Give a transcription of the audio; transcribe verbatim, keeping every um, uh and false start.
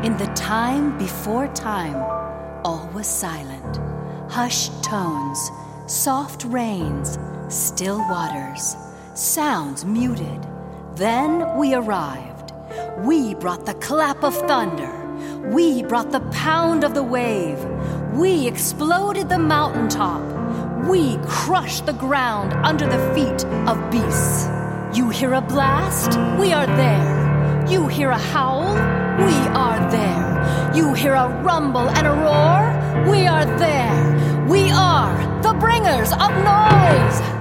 In the time before time, all was silent. Hushed tones, soft rains, still waters, sounds muted. Then we arrived. We brought the clap of thunder. We brought the pound of the wave. We exploded the mountaintop. We crushed the ground under the feet of beasts. You hear a blast? We are there. You hear a howl? We are there. You hear a rumble and a roar? We are there. We are the bringers of noise.